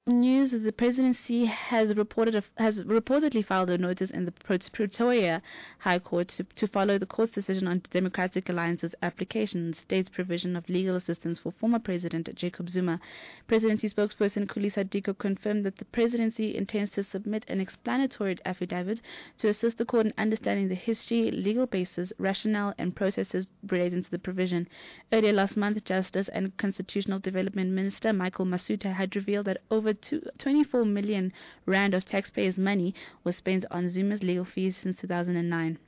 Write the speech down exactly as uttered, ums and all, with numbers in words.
news that the presidency has reported a, has reportedly filed a notice in the Pretoria High Court to, to follow the court's decision on Democratic Alliance's application, states provision of legal assistance for former President Jacob Zuma. Presidency spokesperson Khulisa Diko confirmed that the presidency intends to submit an explanatory affidavit to assist the court in understanding the history, legal basis, rationale, and processes relating to the provision. Earlier last month, Justice and Constitutional Development Minister Michael Masuta had revealed that over twenty-four million rand of taxpayers' money was spent on Zuma's legal fees since two thousand nine.